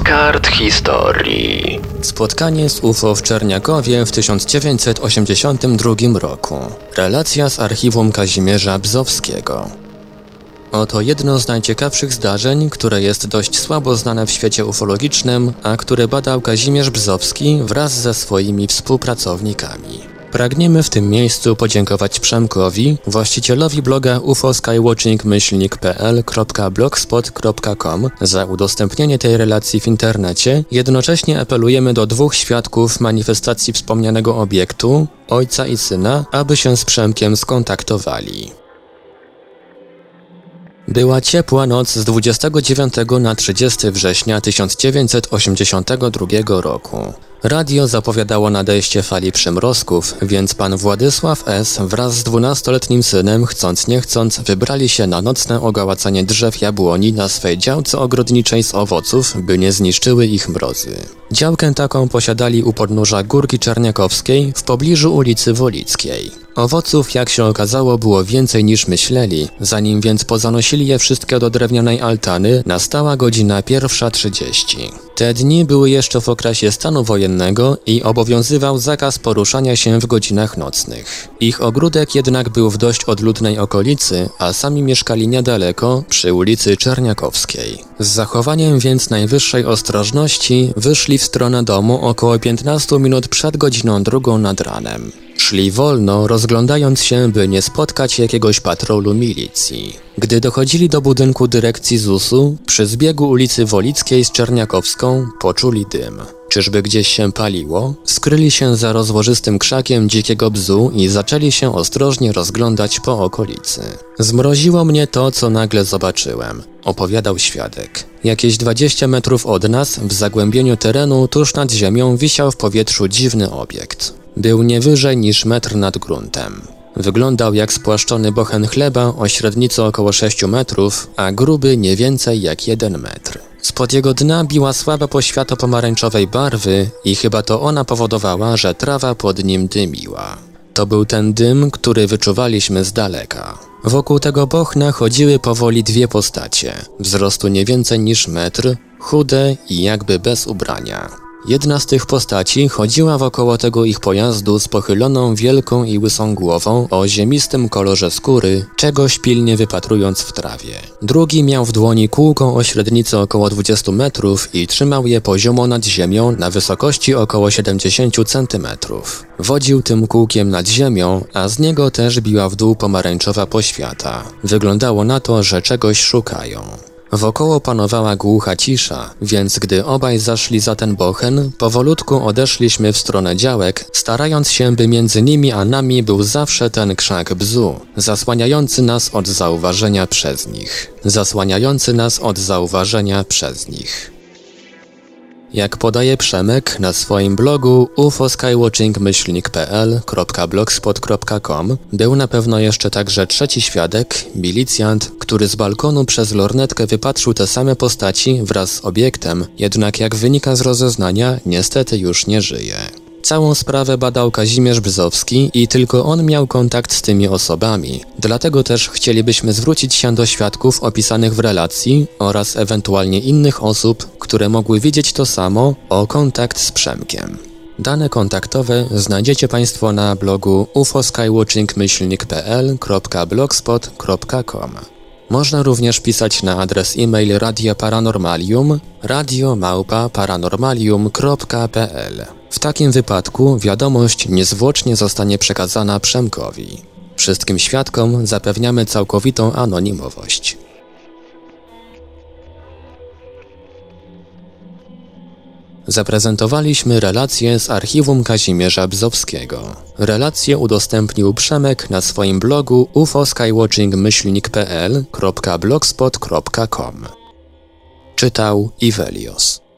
kart historii. Spotkanie z UFO w Czerniakowie w 1982 roku. Relacja z archiwum Kazimierza Bzowskiego. Oto jedno z najciekawszych zdarzeń, które jest dość słabo znane w świecie ufologicznym, a które badał Kazimierz Bzowski wraz ze swoimi współpracownikami. Pragniemy w tym miejscu podziękować Przemkowi, właścicielowi bloga ufoskywatching-pl.blogspot.com za udostępnienie tej relacji w internecie. Jednocześnie apelujemy do dwóch świadków manifestacji wspomnianego obiektu, ojca i syna, aby się z Przemkiem skontaktowali. Była ciepła noc z 29 na 30 września 1982 roku. Radio zapowiadało nadejście fali przymrozków, więc pan Władysław S. wraz z 12-letnim synem, chcąc nie chcąc, wybrali się na nocne ogołacanie drzew jabłoni na swej działce ogrodniczej z owoców, by nie zniszczyły ich mrozy. Działkę taką posiadali u podnóża Górki Czerniakowskiej, w pobliżu ulicy Wolickiej. Owoców, jak się okazało, było więcej niż myśleli, zanim więc pozanosili je wszystkie do drewnianej altany, nastała godzina 1:30. Te dni były jeszcze w okresie stanu wojennego i obowiązywał zakaz poruszania się w godzinach nocnych. Ich ogródek jednak był w dość odludnej okolicy, a sami mieszkali niedaleko, przy ulicy Czerniakowskiej. Z zachowaniem więc najwyższej ostrożności wyszli w stronę domu około 15 minut przed godziną 2 nad ranem. Szli wolno, rozglądając się, by nie spotkać jakiegoś patrolu milicji. Gdy dochodzili do budynku dyrekcji ZUS-u, przy zbiegu ulicy Wolickiej z Czerniakowską, poczuli dym. Czyżby gdzieś się paliło? Skryli się za rozłożystym krzakiem dzikiego bzu i zaczęli się ostrożnie rozglądać po okolicy. Zmroziło mnie to, co nagle zobaczyłem, opowiadał świadek. Jakieś 20 metrów od nas, w zagłębieniu terenu, tuż nad ziemią, wisiał w powietrzu dziwny obiekt. Był nie wyżej niż metr nad gruntem. Wyglądał jak spłaszczony bochen chleba o średnicy około 6 metrów, a gruby nie więcej jak 1 metr. Spod jego dna biła słaba poświata pomarańczowej barwy i chyba to ona powodowała, że trawa pod nim dymiła. To był ten dym, który wyczuwaliśmy z daleka. Wokół tego bochna chodziły powoli dwie postacie, wzrostu nie więcej niż metr, chude i jakby bez ubrania. Jedna z tych postaci chodziła wokoło tego ich pojazdu z pochyloną wielką i łysą głową o ziemistym kolorze skóry, czegoś pilnie wypatrując w trawie. Drugi miał w dłoni kółko o średnicy około 20 metrów i trzymał je poziomo nad ziemią na wysokości około 70 centymetrów. Wodził tym kółkiem nad ziemią, a z niego też biła w dół pomarańczowa poświata. Wyglądało na to, że czegoś szukają. Wokoło panowała głucha cisza, więc gdy obaj zaszli za ten bochen, powolutku odeszliśmy w stronę działek, starając się, by między nimi a nami był zawsze ten krzak bzu, zasłaniający nas od zauważenia przez nich. Jak podaje Przemek na swoim blogu ufoskywatching-pl.blogspot.com, był na pewno jeszcze także trzeci świadek, milicjant, który z balkonu przez lornetkę wypatrzył te same postaci wraz z obiektem, jednak jak wynika z rozeznania, niestety już nie żyje. Całą sprawę badał Kazimierz Bzowski i tylko on miał kontakt z tymi osobami. Dlatego też chcielibyśmy zwrócić się do świadków opisanych w relacji oraz ewentualnie innych osób, które mogły widzieć to samo, o kontakt z Przemkiem. Dane kontaktowe znajdziecie Państwo na blogu ufoskywatching-pl.blogspot.com. Można również pisać na adres e-mail Radia Paranormalium radio@paranormalium.pl. W takim wypadku wiadomość niezwłocznie zostanie przekazana Przemkowi. Wszystkim świadkom zapewniamy całkowitą anonimowość. Zaprezentowaliśmy relację z archiwum Kazimierza Bzowskiego. Relację udostępnił Przemek na swoim blogu ufoskywatching-pl.blogspot.com. Czytał Ivelios.